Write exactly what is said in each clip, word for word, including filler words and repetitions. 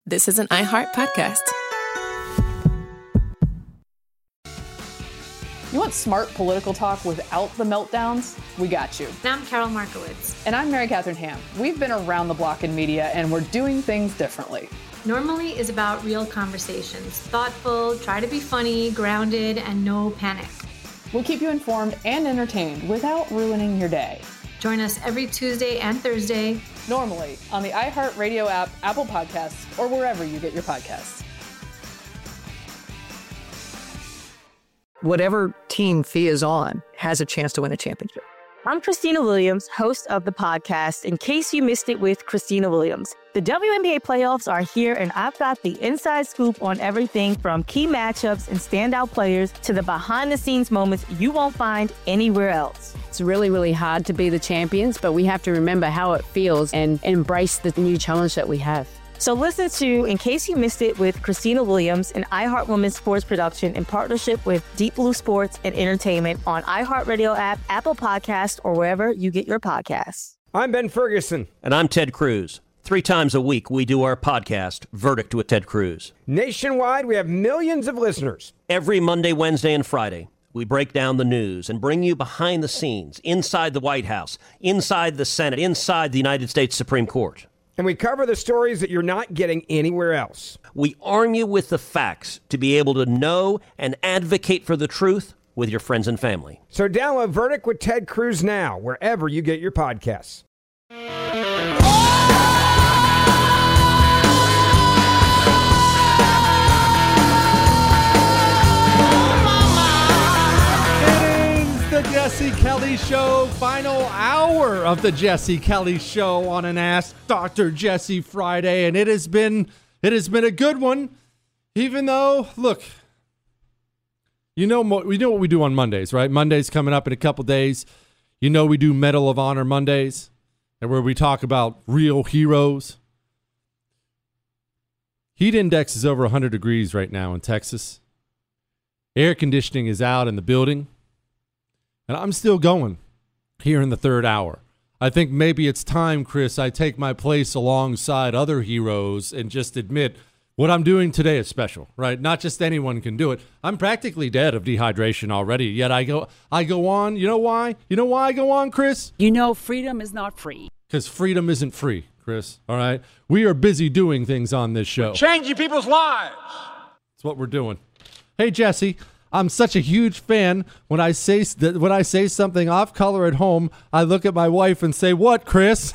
this is an iHeart podcast. You want smart political talk without the meltdowns? We got you. And I'm Carol Markowitz. And I'm Mary Catherine Ham. We've been around the block in media, and we're doing things differently. Normally is about real conversations. Thoughtful, try to be funny, grounded, and no panic. We'll keep you informed and entertained without ruining your day. Join us every Tuesday and Thursday. Normally on the iHeartRadio app, Apple Podcasts, or wherever you get your podcasts. Whatever team Fia is on has a chance to win a championship. I'm Christina Williams, host of the podcast, In Case You Missed It with Christina Williams. The W N B A playoffs are here, and I've got the inside scoop on everything from key matchups and standout players to the behind-the-scenes moments you won't find anywhere else. It's really, really hard to be the champions, but we have to remember how it feels and embrace the new challenge that we have. So listen to In Case You Missed It with Christina Williams, an iHeart Women's Sports production in partnership with Deep Blue Sports and Entertainment on iHeartRadio app, Apple Podcasts, or wherever you get your podcasts. I'm Ben Ferguson. And I'm Ted Cruz. Three times a week, we do our podcast, Verdict with Ted Cruz. Nationwide, we have millions of listeners. Every Monday, Wednesday, and Friday, we break down the news and bring you behind the scenes, inside the White House, inside the Senate, inside the United States Supreme Court. And we cover the stories that you're not getting anywhere else. We arm you with the facts to be able to know and advocate for the truth with your friends and family. So download Verdict with Ted Cruz now, wherever you get your podcasts. The Jesse Kelly Show, final hour of the Jesse Kelly Show on an Ask Doctor Jesse Friday, and it has been it has been a good one. Even though, look, you know we know what we do on Mondays, right? Monday's coming up in a couple days. You know we do Medal of Honor Mondays, and where we talk about real heroes. Heat index is over one hundred degrees right now in Texas. Air conditioning is out in the building. And I'm still going here in the third hour. I think maybe it's time, Chris, I take my place alongside other heroes and just admit what I'm doing today is special, right? Not just anyone can do it. I'm practically dead of dehydration already, yet I go I go on. You know why? You know why I go on, Chris? You know freedom is not free. Because freedom isn't free, Chris, all right? We are busy doing things on this show. We're changing people's lives. That's what we're doing. Hey, Jesse. I'm such a huge fan. When I say when I say something off color at home, I look at my wife and say, "What, Chris?"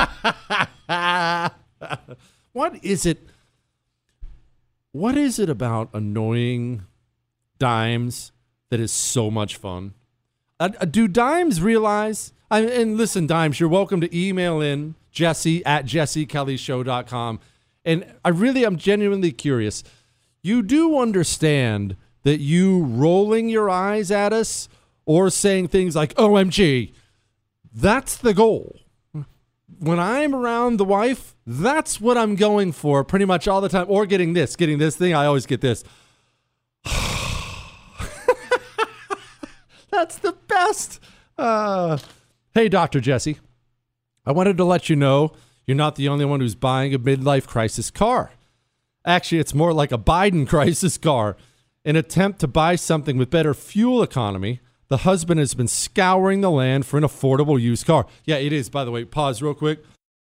What is it? What is it about annoying dimes that is so much fun? Uh, do dimes realize? I, and listen, dimes, you're welcome to email in Jesse at jesse kelly show dot com. And I really, I'm genuinely curious. You do understand that you rolling your eyes at us or saying things like, O M G, that's the goal. When I'm around the wife, that's what I'm going for pretty much all the time. Or getting this, getting this thing, I always get this. That's the best. Uh, hey, Doctor Jesse, I wanted to let you know you're not the only one who's buying a midlife crisis car. Actually, it's more like a Biden crisis car. In an attempt to buy something with better fuel economy, the husband has been scouring the land for an affordable used car. Yeah, it is, by the way. Pause real quick.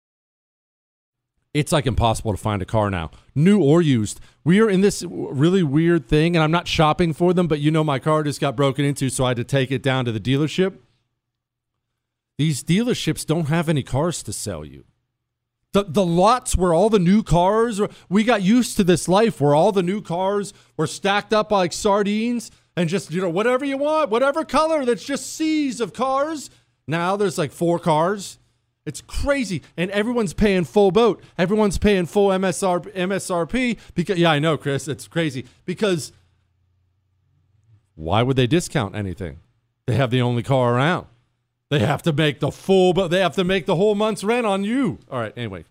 It's like impossible to find a car now, new or used. We are in this really weird thing, and I'm not shopping for them, but you know my car just got broken into, so I had to take it down to the dealership. These dealerships don't have any cars to sell you. The the lots where all the new cars, we got used to this life where all the new cars were stacked up like sardines and just, you know, whatever you want, whatever color, that's just seas of cars. Now there's like four cars. It's crazy. And everyone's paying full boat. Everyone's paying full M S R, M S R P because, yeah, I know, Chris, it's crazy because why would they discount anything? They have the only car around. They have to make the full, but they have to make the whole month's rent on you. All right, anyway.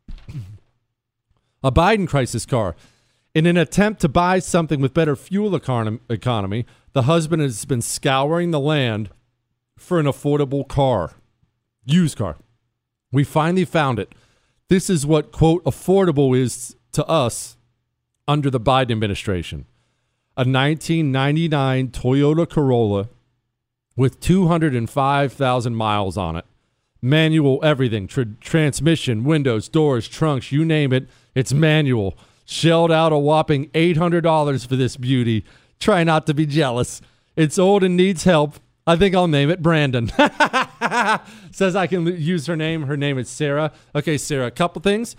A Biden crisis car. In an attempt to buy something with better fuel econ- economy, the husband has been scouring the land for an affordable car, used car. We finally found it. This is what, quote, affordable is to us under the Biden administration. A nineteen ninety-nine Toyota Corolla with two hundred five thousand miles on it. Manual everything, Tr- transmission, windows, doors, trunks, you name it, it's manual. Shelled out a whopping eight hundred dollars for this beauty. Try not to be jealous. It's old and needs help. I think I'll name it Brandon. Says I can use her name. Her name is Sarah. Okay, Sarah, a couple things.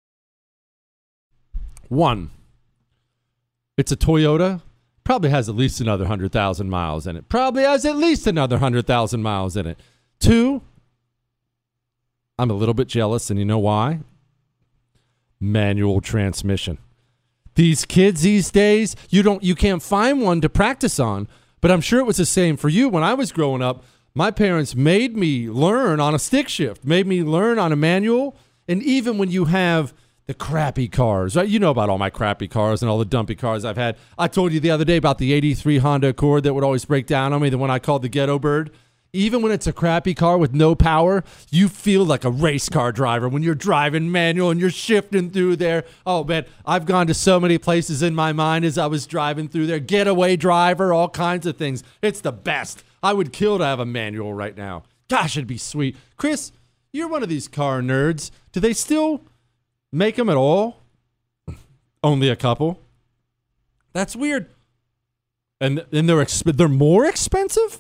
One, it's a Toyota. Probably has at least another one hundred thousand miles in it. Probably has at least another one hundred thousand miles in it. Two, I'm a little bit jealous, and you know why? Manual transmission. These kids these days, you don't, you can't find one to practice on. But I'm sure it was the same for you. When I was growing up, my parents made me learn on a stick shift, made me learn on a manual. And even when you have the crappy cars, right? You know about all my crappy cars and all the dumpy cars I've had. I told you the other day about the eighty-three Honda Accord that would always break down on me, the one I called the Ghetto Bird. Even when it's a crappy car with no power, you feel like a race car driver when you're driving manual and you're shifting through there. Oh, man, I've gone to so many places in my mind as I was driving through there. Getaway driver, all kinds of things. It's the best. I would kill to have a manual right now. Gosh, it'd be sweet. Chris, you're one of these car nerds. Do they still make them at all? Only a couple. That's weird. And and they're exp- they're more expensive?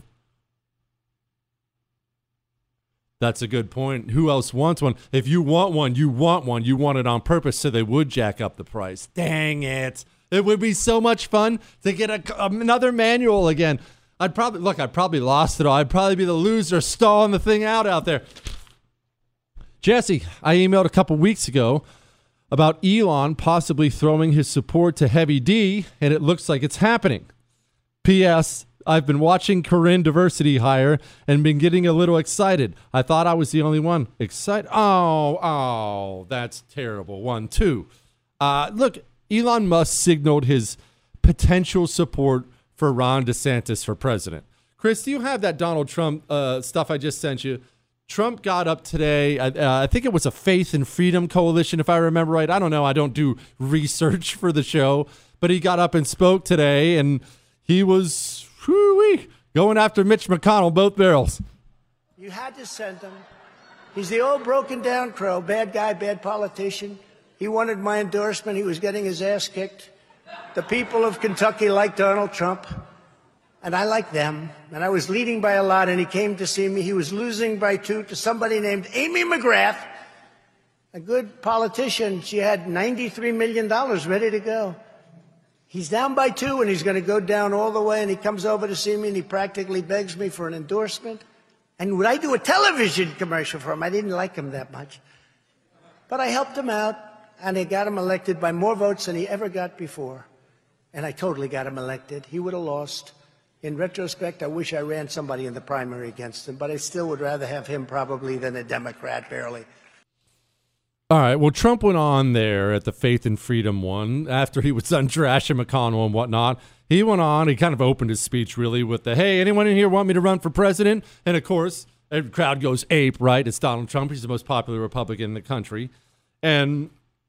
That's a good point. Who else wants one? If you want one, you want one. You want it on purpose, so they would jack up the price. Dang it. It would be so much fun to get a, another manual again. I'd probably, look, I'd probably lost it all. I'd probably be the loser stalling the thing out out there. Jesse, I emailed a couple weeks ago about Elon possibly throwing his support to Heavy D, and it looks like it's happening. P S I've been watching Corinne Diversity Hire and been getting a little excited. I thought I was the only one excited. Oh, oh, that's terrible. One, two. Uh, look, Elon Musk signaled his potential support for Ron DeSantis for president. Chris, do you have that Donald Trump uh, stuff I just sent you? Trump got up today. Uh, I think it was a Faith and Freedom Coalition, if I remember right. I don't know. I don't do research for the show. But he got up and spoke today, and he was... Whoo-wee, going after Mitch McConnell, both barrels. You had to send him. He's the old broken down crow, bad guy, bad politician. He wanted my endorsement. He was getting his ass kicked. The people of Kentucky like Donald Trump, and I like them. And I was leading by a lot, and he came to see me. He was losing by two to somebody named Amy McGrath, a good politician. She had ninety-three million dollars ready to go. He's down by two, and he's going to go down all the way, and he comes over to see me, and he practically begs me for an endorsement. And would I do a television commercial for him? I didn't like him that much. But I helped him out, and I got him elected by more votes than he ever got before. And I totally got him elected. He would have lost. In retrospect, I wish I ran somebody in the primary against him, but I still would rather have him probably than a Democrat, barely. All right, well, Trump went on there at the Faith and Freedom one after he was done trashing McConnell and whatnot. He went on, he kind of opened his speech really with the, hey, anyone in here want me to run for president? And, of course, the crowd goes ape, right? It's Donald Trump. He's the most popular Republican in the country. And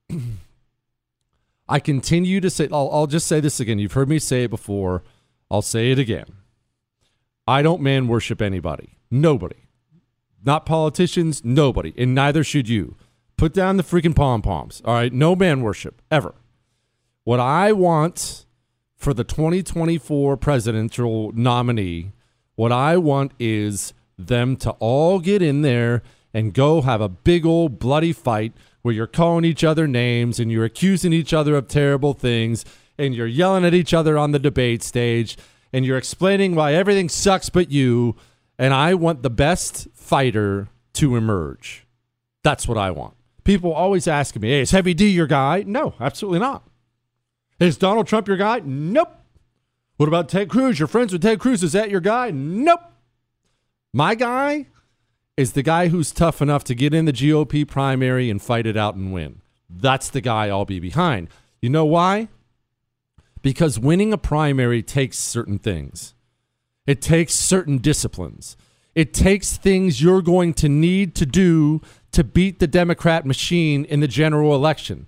I continue to say, I'll, I'll just say this again. You've heard me say it before. I'll say it again. I don't man worship anybody. Nobody. Not politicians, nobody. And neither should you. Put down the freaking pom-poms, all right? No man worship, ever. What I want for the twenty twenty-four presidential nominee, what I want is them to all get in there and go have a big old bloody fight where you're calling each other names and you're accusing each other of terrible things and you're yelling at each other on the debate stage and you're explaining why everything sucks but you, and I want the best fighter to emerge. That's what I want. People always ask me, hey, is Heavy D your guy? No, absolutely not. Is Donald Trump your guy? Nope. What about Ted Cruz? You're friends with Ted Cruz. Is that your guy? Nope. My guy is the guy who's tough enough to get in the G O P primary and fight it out and win. That's the guy I'll be behind. You know why? Because winning a primary takes certain things. It takes certain disciplines. It takes things you're going to need to do to beat the Democrat machine in the general election.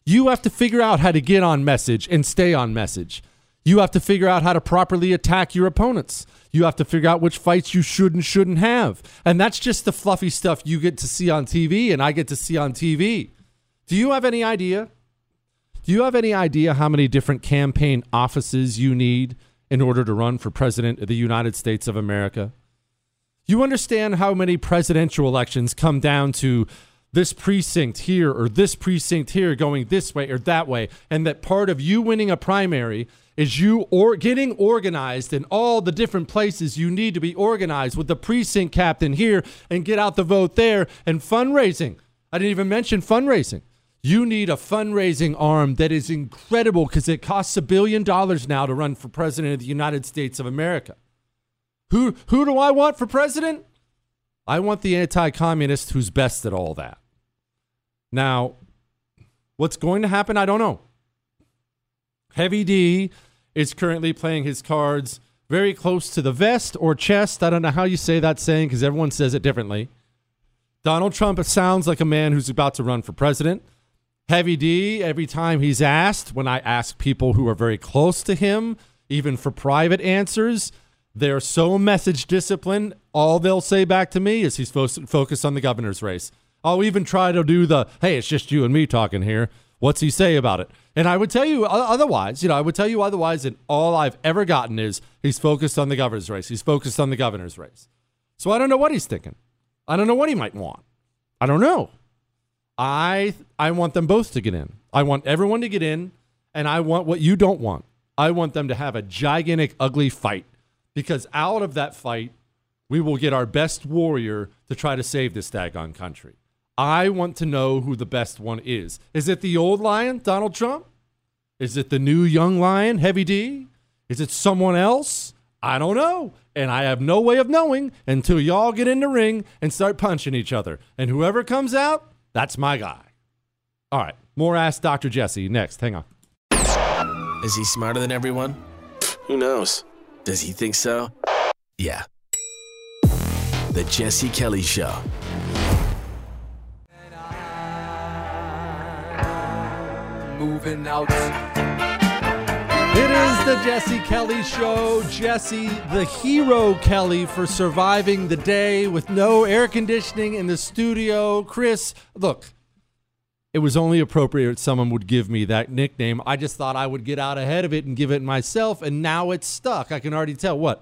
You have to figure out how to get on message and stay on message. You have to figure out how to properly attack your opponents. You have to figure out which fights you should and shouldn't have. And that's just the fluffy stuff you get to see on T V and I get to see on T V. Do you have any idea? Do you have any idea how many different campaign offices you need in order to run for president of the United States of America? You understand how many presidential elections come down to this precinct here or this precinct here going this way or that way, and that part of you winning a primary is you or getting organized in all the different places you need to be organized with the precinct captain here and get out the vote there, and fundraising. I didn't even mention fundraising. You need a fundraising arm that is incredible because it costs a billion dollars now to run for president of the United States of America. Who who do I want for president? I want the anti-communist who's best at all that. Now, what's going to happen, I don't know. Heavy D is currently playing his cards very close to the vest or chest. I don't know how you say that saying because everyone says it differently. Donald Trump sounds like a man who's about to run for president. Heavy D, every time he's asked, when I ask people who are very close to him, even for private answers, they're so message disciplined, all they'll say back to me is he's fo- focused on the governor's race. I'll even try to do the, hey, it's just you and me talking here. What's he say about it? And I would tell you otherwise, you know, I would tell you otherwise, and all I've ever gotten is he's focused on the governor's race. He's focused on the governor's race. So I don't know what he's thinking. I don't know what he might want. I don't know. I I want them both to get in. I want everyone to get in, and I want what you don't want. I want them to have a gigantic, ugly fight, because out of that fight, we will get our best warrior to try to save this daggone country. I want to know who the best one is. Is it the old lion, Donald Trump? Is it the new young lion, Heavy D? Is it someone else? I don't know. And I have no way of knowing until y'all get in the ring and start punching each other. And whoever comes out, that's my guy. All right, more Ask Doctor Jesse next. Hang on. Is he smarter than everyone? Who knows? Does he think so? Yeah. The Jesse Kelly Show. Moving out. It is the Jesse Kelly Show. Jesse, the hero Kelly, for surviving the day with no air conditioning in the studio. Chris, look, it was only appropriate someone would give me that nickname. I just thought I would get out ahead of it and give it myself, and now it's stuck. I can already tell. What?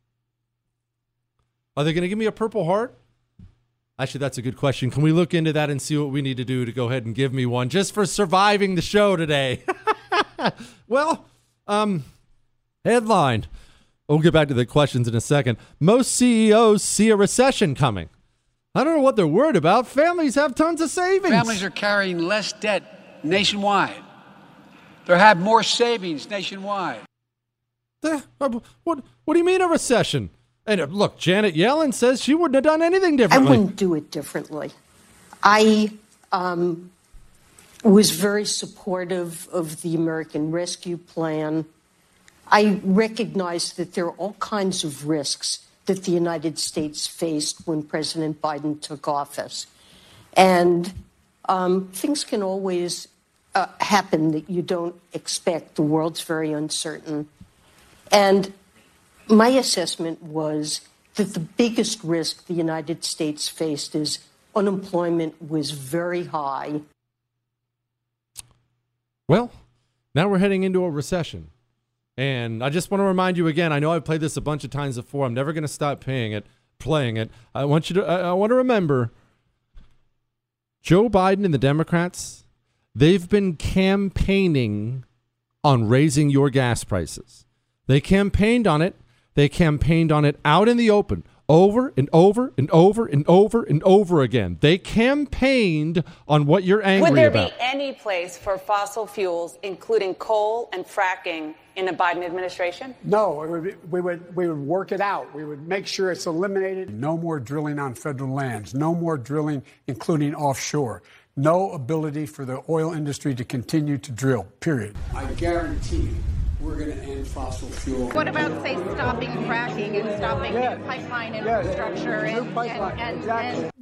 Are they going to give me a Purple Heart? Actually, that's a good question. Can we look into that and see what we need to do to go ahead and give me one just for surviving the show today? Well, um, headline. We'll get back to the questions in a second. Most C E Os see a recession coming. I don't know what they're worried about. Families have tons of savings. Families are carrying less debt nationwide. They have more savings nationwide. The, uh, what, what do you mean a recession? And uh, look, Janet Yellen says she wouldn't have done anything differently. I wouldn't do it differently. I um, was very supportive of the American Rescue Plan. I recognize that there are all kinds of risks that the United States faced when President Biden took office. And um, things can always uh, happen that you don't expect. The world's very uncertain. And my assessment was that the biggest risk the United States faced is unemployment was very high. Well, now we're heading into a recession. And I just want to remind you again, I know I've played this a bunch of times before. I'm never going to stop playing it, playing it. I want you to, I, I want to remember Joe Biden and the Democrats, they've been campaigning on raising your gas prices. They campaigned on it. They campaigned on it out in the open over and over and over and over and over again. They campaigned on what you're angry about. Would there about. be any place for fossil fuels, including coal and fracking, in the Biden administration? No, it would be, we would we would work it out. We would make sure it's eliminated. No more drilling on federal lands. No more drilling, including offshore. No ability for the oil industry to continue to drill, period. I guarantee you, we're going to end fossil fuel. What about, say, stopping fracking and stopping yes. new pipeline yes. infrastructure? New and, pipeline. and, and, exactly. and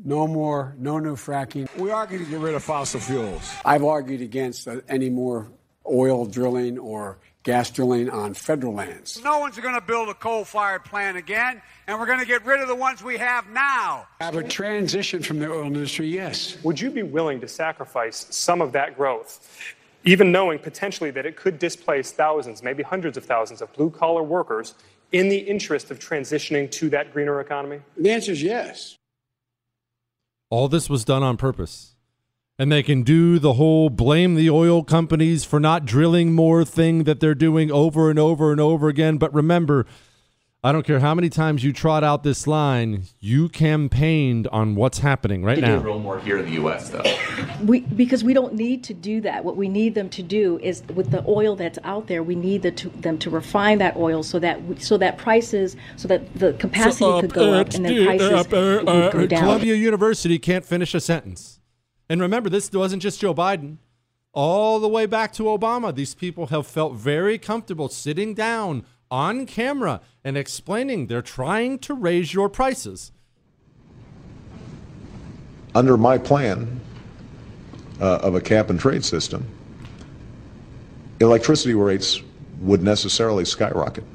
no more, no new fracking. We are going to get rid of fossil fuels. I've argued against uh, any more oil drilling or gas drilling on federal lands. No one's going to build a coal-fired plant again, and we're going to get rid of the ones we have now. Have a transition from the oil industry, yes. Would you be willing to sacrifice some of that growth, even knowing potentially that it could displace thousands, maybe hundreds of thousands of blue-collar workers in the interest of transitioning to that greener economy? The answer is yes. All this was done on purpose. And they can do the whole blame the oil companies for not drilling more thing that they're doing over and over and over again. But remember, I don't care how many times you trot out this line, you campaigned on what's happening right now. We drill more here in the U S, though. We, because we don't need to do that. What we need them to do is, with the oil that's out there, we need the, to, them to refine that oil so that we, so that prices, so that the capacity So, uh, could go up and then prices uh, uh, would uh, go down. Columbia University can't finish a sentence. And remember, this wasn't just Joe Biden. All the way back to Obama, these people have felt very comfortable sitting down on camera and explaining they're trying to raise your prices. Under my plan uh, of a cap and trade system, electricity rates would necessarily skyrocket.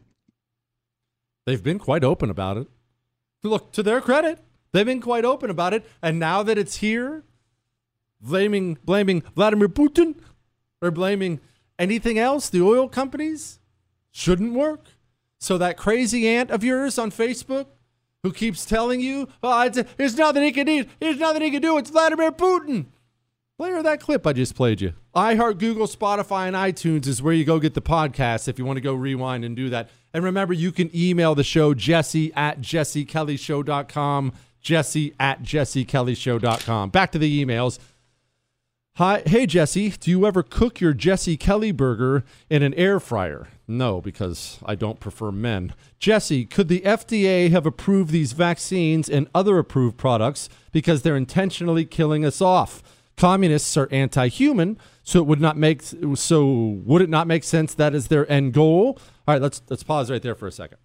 They've been quite open about it. Look, to their credit, they've been quite open about it. And now that it's here, blaming blaming Vladimir Putin or blaming anything else, the oil companies, shouldn't work. So that crazy aunt of yours on Facebook who keeps telling you, oh, it's, there's nothing he can do, there's nothing he can do, it's Vladimir Putin. Play her that clip I just played you. iHeart, Google, Spotify, and iTunes is where you go get the podcast if you want to go rewind and do that. And remember, you can email the show, Jesse at jesse kelly show dot com, Jesse at jesse kelly show dot com. Back to the emails. Hi, hey Jesse, do you ever cook your Jesse Kelly burger in an air fryer? No, because I don't prefer men. Jesse, could the F D A have approved these vaccines and other approved products because they're intentionally killing us off? Communists are anti-human, so it would not make so would it not make sense that is their end goal? All right, let's let's pause right there for a second.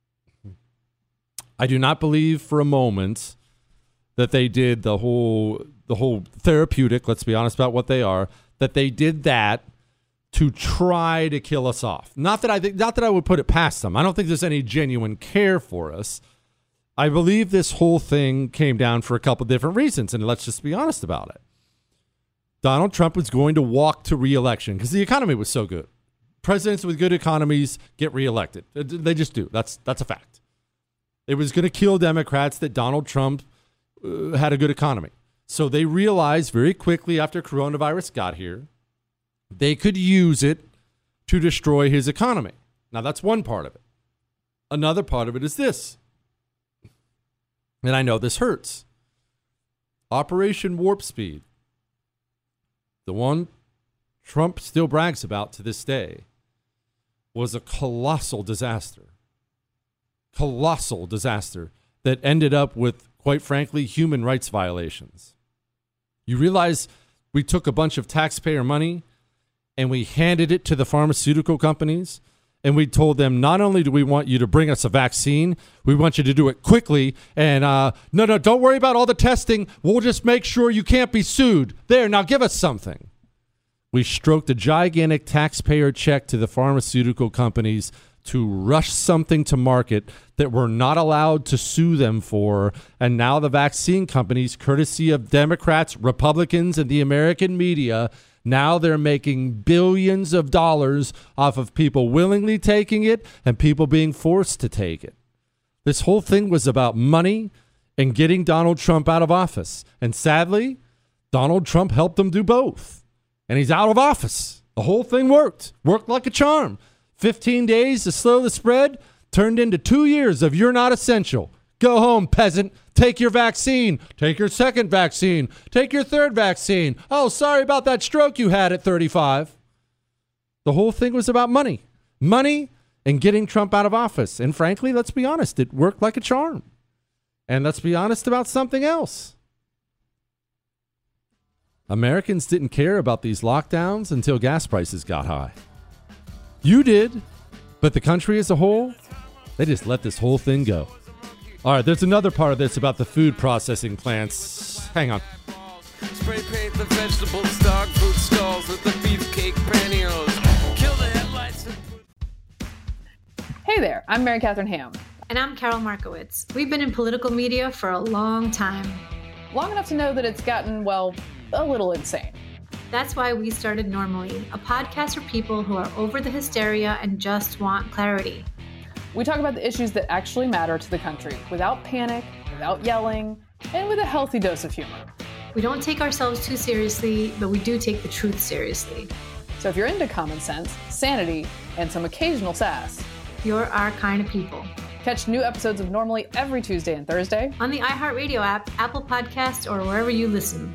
I do not believe for a moment that they did the whole the whole therapeutic, let's be honest about what they are, that they did that to try to kill us off. Not that I think not that I would put it past them. I don't think there's any genuine care for us. I believe this whole thing came down for a couple different reasons, and let's just be honest about it. Donald Trump was going to walk to re-election because the economy was so good. Presidents with good economies get reelected. They just do. That's that's a fact. It was going to kill Democrats that Donald Trump uh, had a good economy. So they realized very quickly after coronavirus got here, they could use it to destroy his economy. Now, that's one part of it. Another part of it is this. And I know this hurts. Operation Warp Speed, the one Trump still brags about to this day, was a colossal disaster. Colossal disaster that ended up with, quite frankly, human rights violations. You realize we took a bunch of taxpayer money and we handed it to the pharmaceutical companies, and we told them, not only do we want you to bring us a vaccine, we want you to do it quickly, and uh, no, no, don't worry about all the testing. We'll just make sure you can't be sued. There, now give us something. We stroked a gigantic taxpayer check to the pharmaceutical companies to rush something to market that we're not allowed to sue them for. And now the vaccine companies, courtesy of Democrats, Republicans, and the American media, now they're making billions of dollars off of people willingly taking it and people being forced to take it. This whole thing was about money and getting Donald Trump out of office. And sadly, Donald Trump helped them do both. And he's out of office. The whole thing worked. Worked like a charm. fifteen days to slow the spread turned into two years of you're not essential. Go home, peasant. Take your vaccine. Take your second vaccine. Take your third vaccine. Oh, sorry about that stroke you had at thirty-five. The whole thing was about money. Money and getting Trump out of office. And frankly, let's be honest, it worked like a charm. And let's be honest about something else. Americans didn't care about these lockdowns until gas prices got high. You did, but the country as a whole, they just let this whole thing go. All right, there's another part of this about the food processing plants. Hang on. Spray paint the vegetables, dog food stalls with the beefcake pantyhose. Kill the headlights. Hey there, I'm Mary Catherine Ham. And I'm Carol Markowitz. We've been in political media for a long time. Long enough to know that it's gotten, well, a little insane. That's why we started Normally, a podcast for people who are over the hysteria and just want clarity. We talk about the issues that actually matter to the country without panic, without yelling, and with a healthy dose of humor. We don't take ourselves too seriously, but we do take the truth seriously. So if you're into common sense, sanity, and some occasional sass, you're our kind of people. Catch new episodes of Normally every Tuesday and Thursday on the iHeartRadio app, Apple Podcasts, or wherever you listen.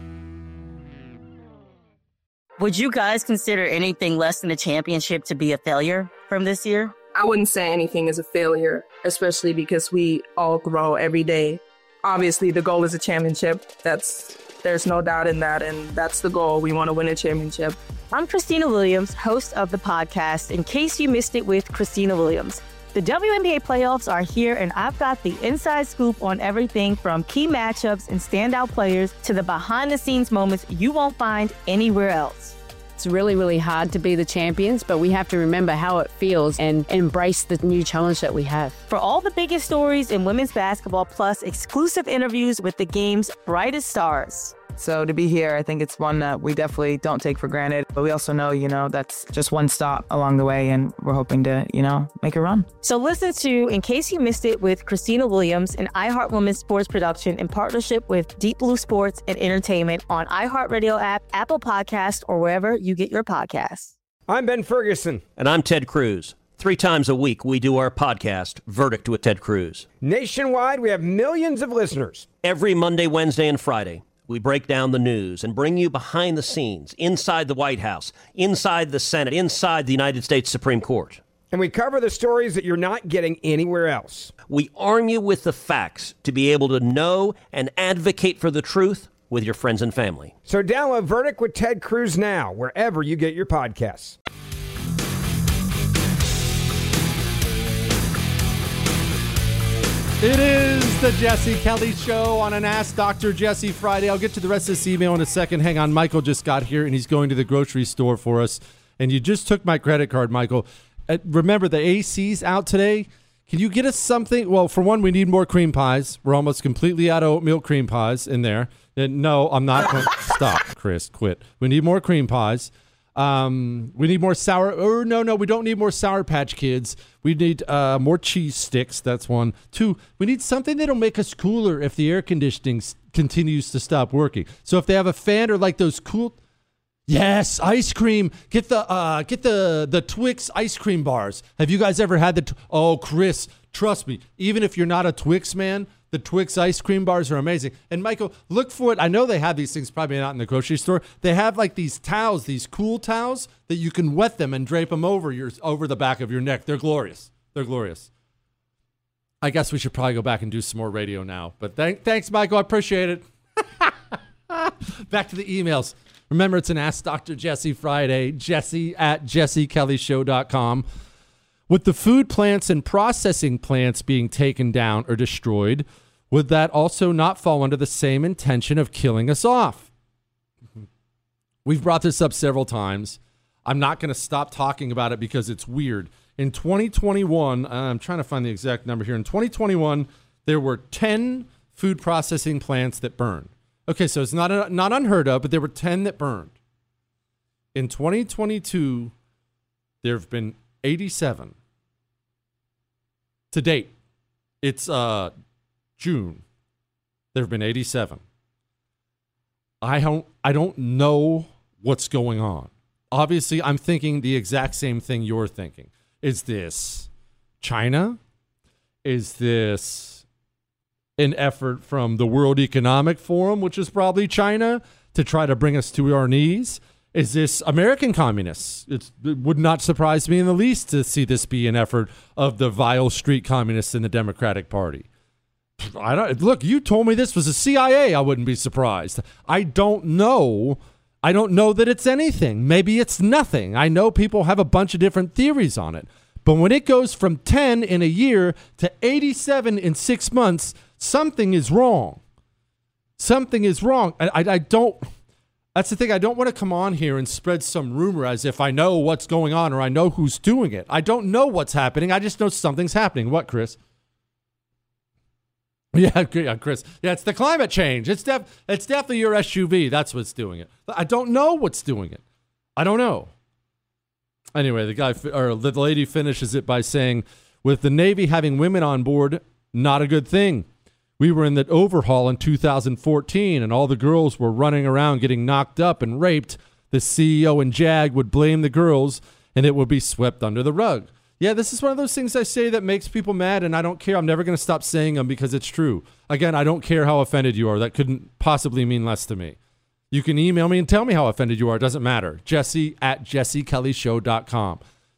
Would you guys consider anything less than a championship to be a failure from this year? I wouldn't say anything is a failure, especially because we all grow every day. Obviously, the goal is a championship. That's there's no doubt in that, and that's the goal. We want to win a championship. I'm Christina Williams, host of the podcast, In Case You Missed It with Christina Williams. The W N B A playoffs are here, and I've got the inside scoop on everything from key matchups and standout players to the behind-the-scenes moments you won't find anywhere else. It's really, really hard to be the champions, but we have to remember how it feels and embrace the new challenge that we have. For all the biggest stories in women's basketball, plus exclusive interviews with the game's brightest stars. So to be here, I think it's one that we definitely don't take for granted. But we also know, you know, that's just one stop along the way, and we're hoping to, you know, make a run. So listen to In Case You Missed It with Christina Williams, an iHeart Women's sports production in partnership with Deep Blue Sports and Entertainment on iHeartRadio app, Apple Podcasts, or wherever you get your podcasts. I'm Ben Ferguson. And I'm Ted Cruz. Three times a week, we do our podcast, Verdict with Ted Cruz. Nationwide, we have millions of listeners. Every Monday, Wednesday, and Friday, we break down the news and bring you behind the scenes, inside the White House, inside the Senate, inside the United States Supreme Court. And we cover the stories that you're not getting anywhere else. We arm you with the facts to be able to know and advocate for the truth with your friends and family. So download Verdict with Ted Cruz now, wherever you get your podcasts. It is the Jesse Kelly Show on an Ask Doctor Jesse Friday. I'll get to the rest of this email in a second. Hang on. Michael just got here, and he's going to the grocery store for us. And you just took my credit card, Michael. Uh, remember, the A C's out today. Can you get us something? Well, for one, we need more cream pies. We're almost completely out of oatmeal cream pies in there. And no, I'm not going to stop, Chris. Quit. We need more cream pies. Um, we need more sour. Or no, no, we don't need more Sour Patch Kids. We need uh, more cheese sticks. That's one. Two, we need something that'll make us cooler if the air conditioning s- continues to stop working. So if they have a fan or like those cool, yes, ice cream. Get the uh, get the the Twix ice cream bars. Have you guys ever had the? T- oh, Chris, trust me. Even if you're not a Twix man, the Twix ice cream bars are amazing. And Michael, look for it. I know they have these things probably not in the grocery store. They have like these towels, these cool towels that you can wet them and drape them over your over the back of your neck. They're glorious. They're glorious. I guess we should probably go back and do some more radio now. But th- thanks, Michael. I appreciate it. Back to the emails. Remember, it's an Ask Doctor Jesse Friday. Jesse at jesse kelly show dot com. With the food plants and processing plants being taken down or destroyed, would that also not fall under the same intention of killing us off? We've brought this up several times. I'm not going to stop talking about it because it's weird. In twenty twenty-one, I'm trying to find the exact number here. In twenty twenty-one, there were ten food processing plants that burned. Okay, so it's not a, not unheard of, but there were ten that burned. In twenty twenty-two, there have been eighty-seven. To date, it's uh, June. There have been eighty-seven. I don't, I don't know what's going on. Obviously, I'm thinking the exact same thing you're thinking. Is this China? Is this an effort from the World Economic Forum, which is probably China, to try to bring us to our knees? Is this American communists? It's, it would not surprise me in the least to see this be an effort of the vile street communists in the Democratic Party. I don't look. You told me this was the C I A. I wouldn't be surprised. I don't know. I don't know that it's anything. Maybe it's nothing. I know people have a bunch of different theories on it, But when it goes from ten in a year to eighty-seven in six months, something is wrong. Something is wrong. I, I, I don't, that's the thing. I don't want to come on here and spread some rumor as if I know what's going on or I know who's doing it. I don't know what's happening. I just know something's happening. What, Chris? Yeah, yeah, Chris. Yeah, it's the climate change. It's def- It's definitely your S U V. That's what's doing it. I don't know what's doing it. I don't know. Anyway, the guy or the lady finishes it by saying, with the Navy having women on board, not a good thing. We were in the overhaul in two thousand fourteen, and all the girls were running around getting knocked up and raped. The C E O and JAG would blame the girls, and it would be swept under the rug. Yeah, this is one of those things I say that makes people mad, and I don't care. I'm never going to stop saying them because it's true. Again, I don't care how offended you are. That couldn't possibly mean less to me. You can email me and tell me how offended you are. It doesn't matter. Jesse at jesse kelly show dot com.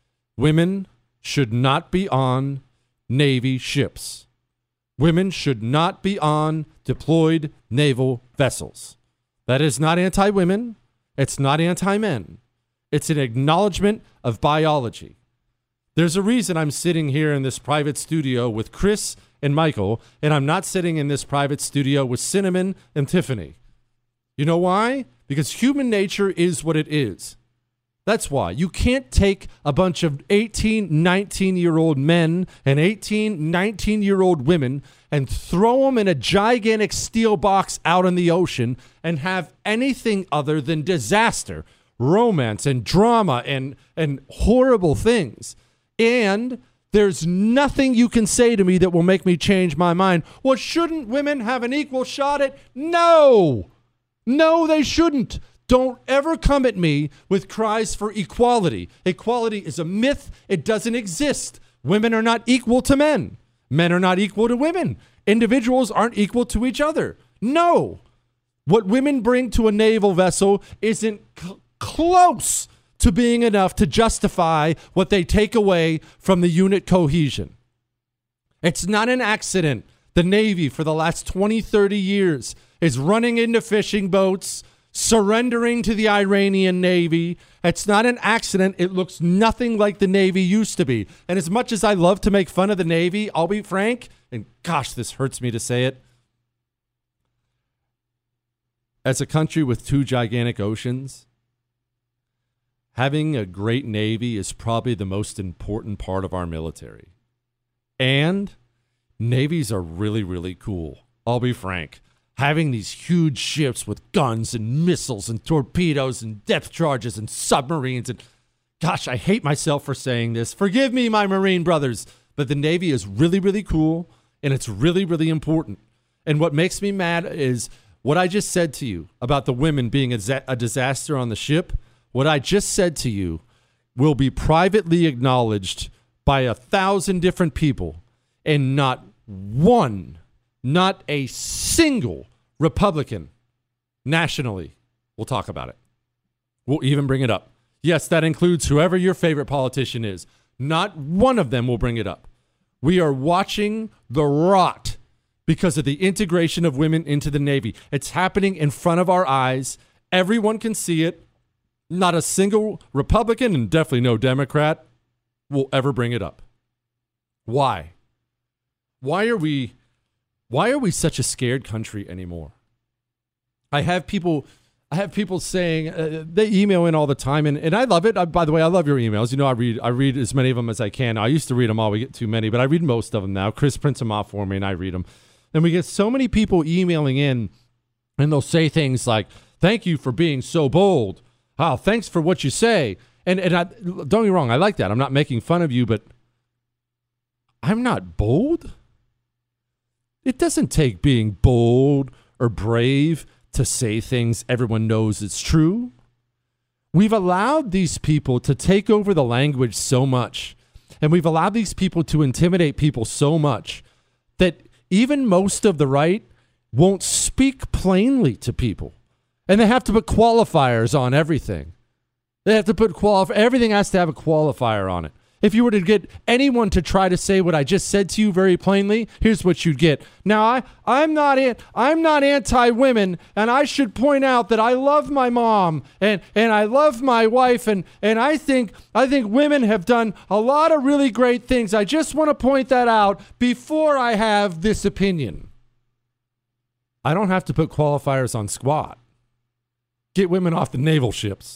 Women should not be on Navy ships. Women should not be on deployed naval vessels. That is not anti-women. It's not anti-men. It's an acknowledgement of biology. There's a reason I'm sitting here in this private studio with Chris and Michael, and I'm not sitting in this private studio with Cinnamon and Tiffany. You know why? Because human nature is what it is. That's why. You can't take a bunch of eighteen, nineteen-year-old men and eighteen, nineteen-year-old women and throw them in a gigantic steel box out in the ocean and have anything other than disaster, romance, and drama and, and horrible things. And there's nothing you can say to me that will make me change my mind. Well, shouldn't women have an equal shot at? No! No, they shouldn't. Don't ever come at me with cries for equality. Equality is a myth. It doesn't exist. Women are not equal to men. Men are not equal to women. Individuals aren't equal to each other. No. What women bring to a naval vessel isn't c- close to being enough to justify what they take away from the unit cohesion. It's not an accident. The Navy for the last twenty, thirty years is running into fishing boats, surrendering to the Iranian Navy. It's not an accident. It looks nothing like the Navy used to be. And as much as I love to make fun of the Navy, I'll be frank, and gosh, this hurts me to say it. As a country with two gigantic oceans, having a great Navy is probably the most important part of our military. And navies are really, really cool. I'll be frank. Having these huge ships with guns and missiles and torpedoes and depth charges and submarines and gosh, I hate myself for saying this. Forgive me, my Marine brothers, but the Navy is really, really cool and it's really, really important. And what makes me mad is what I just said to you about the women being a, a disaster on the ship. What I just said to you will be privately acknowledged by a thousand different people, and not one, not a single Republican nationally will talk about it. We'll even bring it up. Yes, that includes whoever your favorite politician is. Not one of them will bring it up. We are watching the rot because of the integration of women into the Navy. It's happening in front of our eyes. Everyone can see it. Not a single Republican, and definitely no Democrat, will ever bring it up. Why? Why are we, why are we such a scared country anymore? I have people, I have people saying, uh, they email in all the time, and, and I love it. I, by the way, I love your emails. You know, I read, I read as many of them as I can. I used to read them all. We get too many, but I read most of them now. Chris prints them off for me, and I read them. And we get so many people emailing in, and they'll say things like, "Thank you for being so bold. Oh, thanks for what you say." And and I, don't get me wrong, I like that. I'm not making fun of you, but I'm not bold. It doesn't take being bold or brave to say things everyone knows is true. We've allowed these people to take over the language so much, and we've allowed these people to intimidate people so much that even most of the right won't speak plainly to people. And they have to put qualifiers on everything. They have to put qualif- everything has to have a qualifier on it. If you were to get anyone to try to say what I just said to you very plainly, here's what you'd get. Now, I, I'm not an, I'm not anti-women, and I should point out that I love my mom and, and I love my wife, and, and I think I think women have done a lot of really great things. I just want to point that out before I have this opinion. I don't have to put qualifiers on squat. Get women off the naval ships.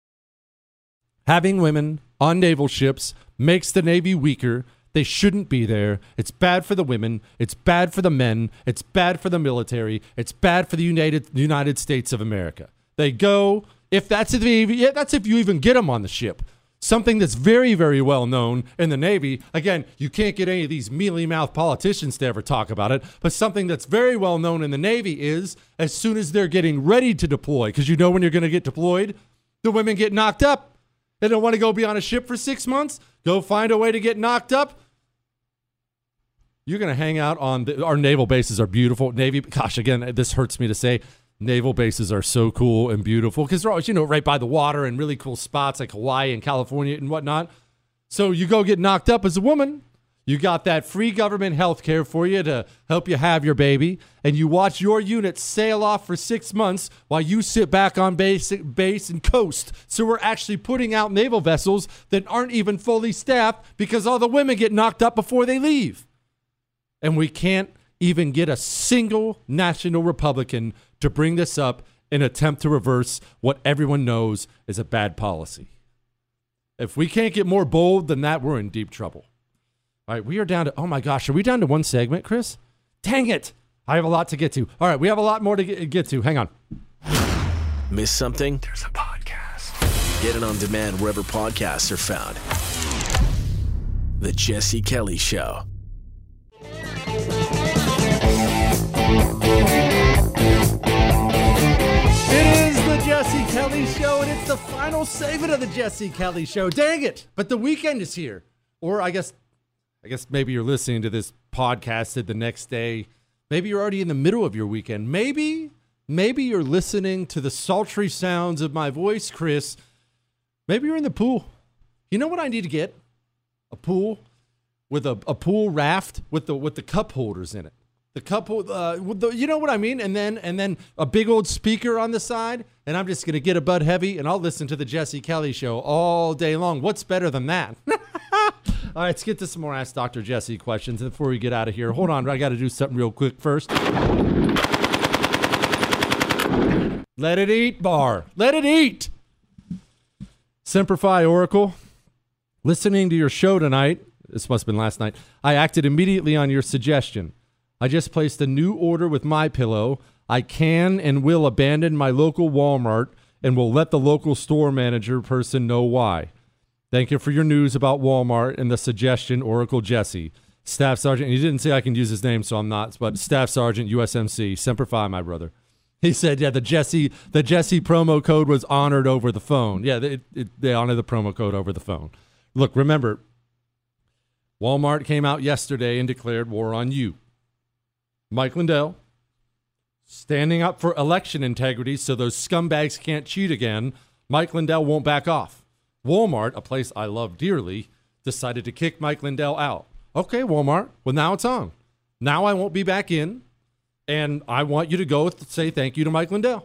Having women on naval ships makes the Navy weaker. They shouldn't be there. It's bad for the women. It's bad for the men. It's bad for the military. It's bad for the United United States of America. They go, if that's if, you, yeah, that's if you even get them on the ship. Something that's very, very well known in the Navy. Again, you can't get any of these mealy-mouthed politicians to ever talk about it, but something that's very well known in the Navy is as soon as they're getting ready to deploy, because you know when you're going to get deployed, the women get knocked up. They don't want to go be on a ship for six months. Go find a way to get knocked up. You're going to hang out on the, our naval bases are beautiful. Navy, gosh, again, this hurts me to say. Naval bases are so cool and beautiful because they're always, you know, right by the water and really cool spots like Hawaii and California and whatnot. So you go get knocked up as a woman. You got that free government health care for you to help you have your baby. And you watch your unit sail off for six months while you sit back on base, base and coast. So we're actually putting out naval vessels that aren't even fully staffed because all the women get knocked up before they leave. And we can't even get a single national Republican to bring this up and attempt to reverse what everyone knows is a bad policy. If we can't get more bold than that, we're in deep trouble. All right, we are down to, oh my gosh, are we down to one segment, Chris? Dang it. I have a lot to get to. All right, we have a lot more to get, get to. Hang on. Miss something? There's a podcast. Get it on demand wherever podcasts are found. The Jesse Kelly Show. It is the Jesse Kelly Show, and it's the final segment of the Jesse Kelly Show. Dang it! But the weekend is here. Or I guess, I guess maybe you're listening to this podcast the next day. Maybe you're already in the middle of your weekend. Maybe, maybe you're listening to the sultry sounds of my voice, Chris. Maybe you're in the pool. You know what I need to get? A pool with a, a pool raft with the with the cup holders in it. The cup, uh, with the, you know what I mean? And then and then a big old speaker on the side, and I'm just going to get a Bud Heavy, and I'll listen to the Jesse Kelly Show all day long. What's better than that? All right, let's get to some more Ask Doctor Jesse questions before we get out of here. Hold on, I got to do something real quick first. Let it eat, bar. Let it eat. Semper Fi Oracle, listening to your show tonight, this must have been last night, I acted immediately on your suggestion. I just placed a new order with MyPillow. I can and will abandon my local Walmart and will let the local store manager person know why. Thank you for your news about Walmart and the suggestion, Oracle Jesse. Staff Sergeant, he didn't say I can use his name, so I'm not, but Staff Sergeant, U S M C, Semper Fi, my brother. He said, yeah, the Jesse the Jesse promo code was honored over the phone. Yeah, they, it, they honor the promo code over the phone. Look, remember, Walmart came out yesterday and declared war on you. Mike Lindell, standing up for election integrity so those scumbags can't cheat again. Mike Lindell won't back off. Walmart, a place I love dearly, decided to kick Mike Lindell out. Okay, Walmart, well, now it's on. Now I won't be back in, and I want you to go say thank you to Mike Lindell.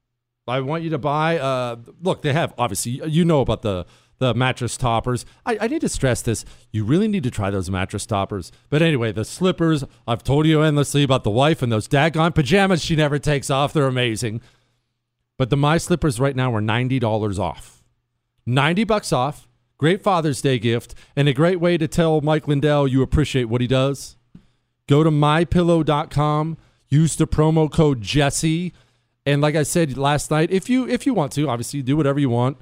I want you to buy, uh, look, they have, obviously, you know about the the mattress toppers. I, I need to stress this. You really need to try those mattress toppers. But anyway, the slippers, I've told you endlessly about the wife and those daggone pajamas she never takes off. They're amazing. But the My Slippers right now are ninety dollars off. ninety bucks off. Great Father's Day gift. And a great way to tell Mike Lindell you appreciate what he does. Go to my pillow dot com. Use the promo code Jesse. And like I said last night, if you if you want to, obviously do whatever you want.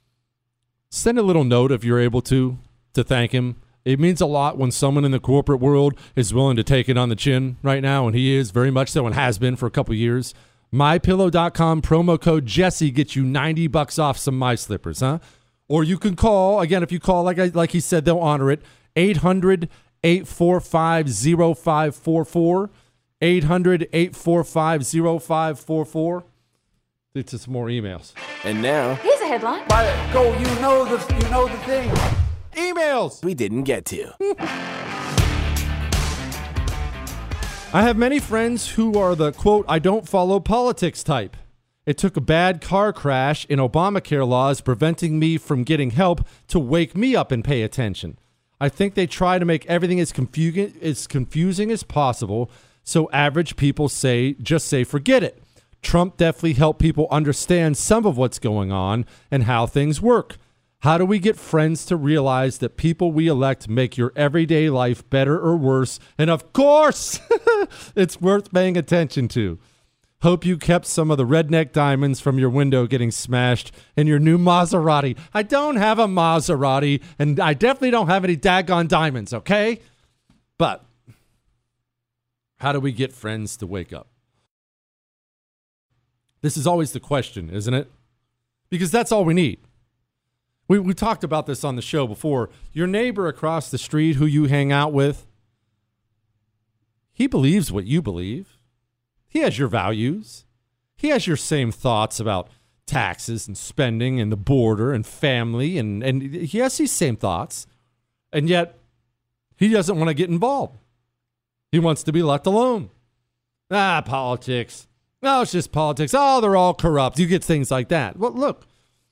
Send a little note if you're able to, to thank him. It means a lot when someone in the corporate world is willing to take it on the chin right now, and he is very much so and has been for a couple years. my pillow dot com, promo code Jesse gets you ninety bucks off some My Slippers, huh? Or you can call, again, if you call, like I, like he said, they'll honor it, eight hundred, eight four five, oh five four four, eight hundred, eight four five, oh five four four. It's just more emails. And now, here's a headline. By go, you know the you know the thing. Emails we didn't get to. I have many friends who are the, quote, I don't follow politics type. It took a bad car crash in Obamacare laws preventing me from getting help to wake me up and pay attention. I think they try to make everything as confusing, as confusing as possible, so average people say, just say, forget it. Trump definitely helped people understand some of what's going on and how things work. How do we get friends to realize that people we elect make your everyday life better or worse? And of course, it's worth paying attention to. Hope you kept some of the redneck diamonds from your window getting smashed in your new Maserati. I don't have a Maserati, and I definitely don't have any daggone diamonds, okay? But how do we get friends to wake up? This is always the question, isn't it? Because that's all we need. We we talked about this on the show before. Your neighbor across the street who you hang out with, he believes what you believe. He has your values. He has your same thoughts about taxes and spending and the border and family. And, and he has these same thoughts. And yet, he doesn't want to get involved. He wants to be left alone. Ah, politics. No, it's just politics. Oh, they're all corrupt. You get things like that. Well, look.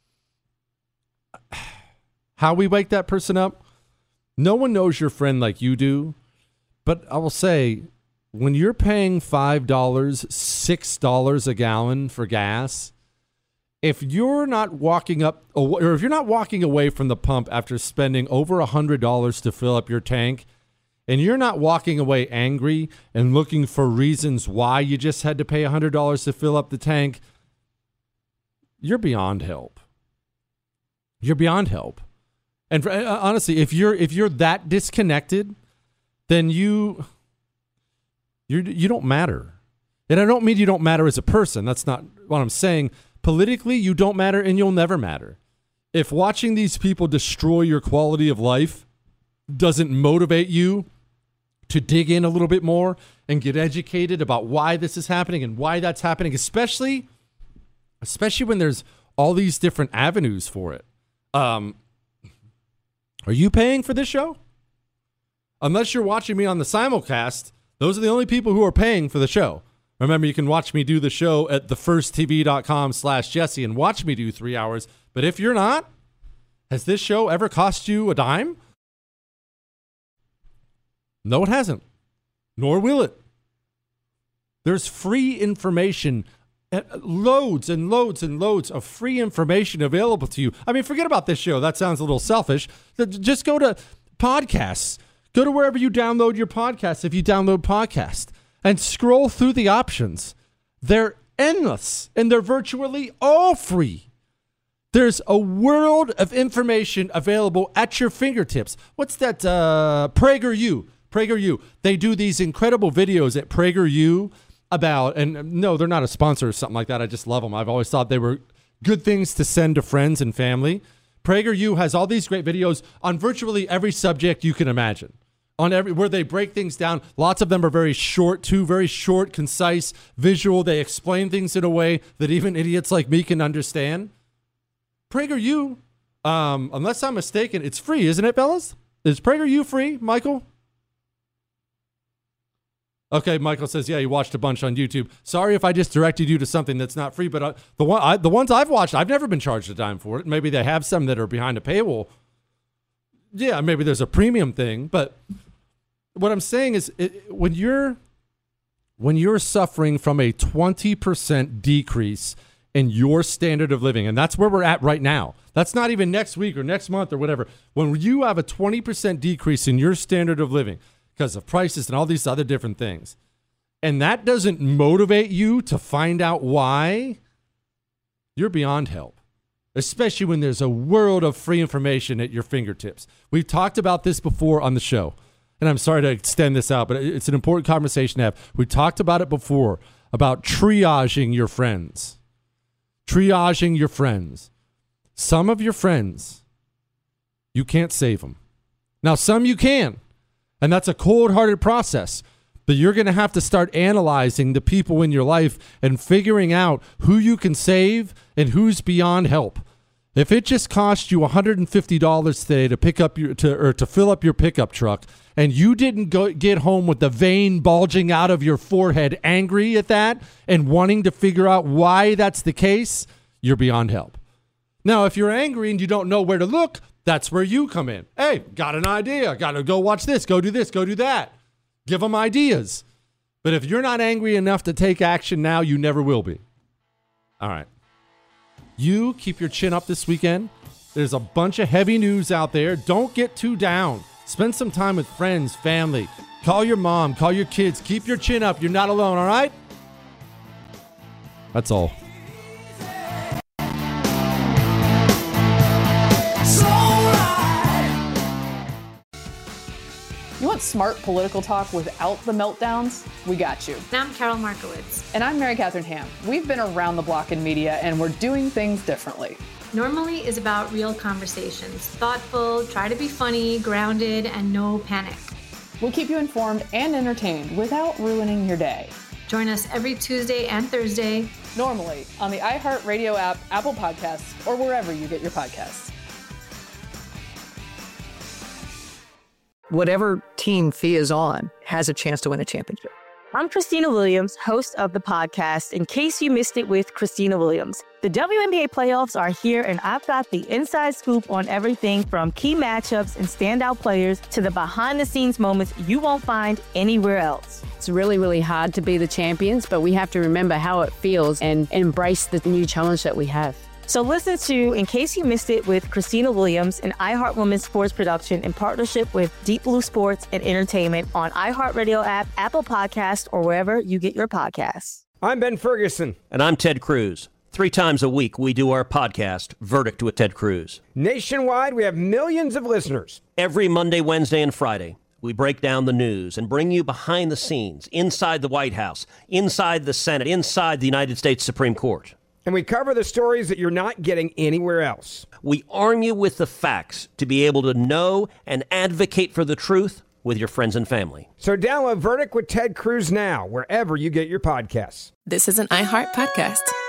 How we wake that person up, no one knows your friend like you do. But I will say, when you're paying five dollars, six dollars a gallon for gas, if you're not walking up, or if you're not walking away from the pump after spending over one hundred dollars to fill up your tank, and you're not walking away angry and looking for reasons why you just had to pay one hundred dollars to fill up the tank, you're beyond help. You're beyond help. And for, uh, honestly, if you're if you're that disconnected, then you you you don't matter. And I don't mean you don't matter as a person. That's not what I'm saying. Politically, you don't matter and you'll never matter. If watching these people destroy your quality of life doesn't motivate you to dig in a little bit more and get educated about why this is happening and why that's happening, especially especially when there's all these different avenues for it. Um, are you paying for this show? Unless you're watching me on the simulcast, those are the only people who are paying for the show. Remember, you can watch me do the show at thefirsttv.com slash Jesse and watch me do three hours. But if you're not, has this show ever cost you a dime? No, it hasn't. Nor will it. There's free information, loads and loads and loads of free information available to you. I mean, forget about this show. That sounds a little selfish. Just go to podcasts. Go to wherever you download your podcasts, if you download podcasts, and scroll through the options. They're endless, and they're virtually all free. There's a world of information available at your fingertips. What's that? Uh, PragerU. PragerU. They do these incredible videos at PragerU about, and no, they're not a sponsor or something like that. I just love them. I've always thought they were good things to send to friends and family. PragerU has all these great videos on virtually every subject you can imagine. On every, where they break things down. Lots of them are very short, too, very short, concise, visual. They explain things in a way that even idiots like me can understand. PragerU, um, unless I'm mistaken, it's free, isn't it, fellas? Is PragerU free, Michael? Okay, Michael says, yeah, he watched a bunch on YouTube. Sorry if I just directed you to something that's not free, but uh, the one, I, the ones I've watched, I've never been charged a dime for it. Maybe they have some that are behind a paywall. Yeah, maybe there's a premium thing, but what I'm saying is, it, when you're when you're suffering from a twenty percent decrease in your standard of living, and that's where we're at right now. That's not even next week or next month or whatever. When you have a twenty percent decrease in your standard of living because of prices and all these other different things, and that doesn't motivate you to find out why, you're beyond help. Especially when there's a world of free information at your fingertips. We've talked about this before on the show, and I'm sorry to extend this out, but it's an important conversation to have. We talked about it before, about triaging your friends. Triaging your friends. Some of your friends, you can't save them. Now, some you can, and that's a cold-hearted process. But you're going to have to start analyzing the people in your life and figuring out who you can save and who's beyond help. If it just cost you one hundred fifty dollars today to pick up your to or to fill up your pickup truck, and you didn't go get home with the vein bulging out of your forehead, angry at that and wanting to figure out why that's the case, you're beyond help. Now, if you're angry and you don't know where to look, that's where you come in. Hey, got an idea. Got to go watch this, go do this, go do that. Give them ideas. But if you're not angry enough to take action now, you never will be. All right. You keep your chin up this weekend. There's a bunch of heavy news out there. Don't get too down. Spend some time with friends, family. Call your mom, call your kids. Keep your chin up. You're not alone, all right? That's all. You want smart political talk without the meltdowns? We got you. And I'm Carol Markowitz. And I'm Mary Catherine Ham. We've been around the block in media, and we're doing things differently. Normally is about real conversations. Thoughtful, try to be funny, grounded, and no panic. We'll keep you informed and entertained without ruining your day. Join us every Tuesday and Thursday. Normally on the iHeartRadio app, Apple Podcasts, or wherever you get your podcasts. Whatever team Fee is on has a chance to win a championship. I'm Christina Williams, host of the podcast, In Case You Missed It with Christina Williams. The W N B A playoffs are here, and I've got the inside scoop on everything from key matchups and standout players to the behind-the-scenes moments you won't find anywhere else. It's really, really hard to be the champions, but we have to remember how it feels and embrace the new challenge that we have. So listen to In Case You Missed It with Christina Williams, an iHeart Women's Sports production in partnership with Deep Blue Sports and Entertainment on iHeartRadio app, Apple Podcasts, or wherever you get your podcasts. I'm Ben Ferguson. And I'm Ted Cruz. Three times a week, we do our podcast, Verdict with Ted Cruz. Nationwide, we have millions of listeners. Every Monday, Wednesday, and Friday, we break down the news and bring you behind the scenes, inside the White House, inside the Senate, inside the United States Supreme Court. And we cover the stories that you're not getting anywhere else. We arm you with the facts to be able to know and advocate for the truth with your friends and family. So download Verdict with Ted Cruz now, wherever you get your podcasts. This is an iHeart podcast.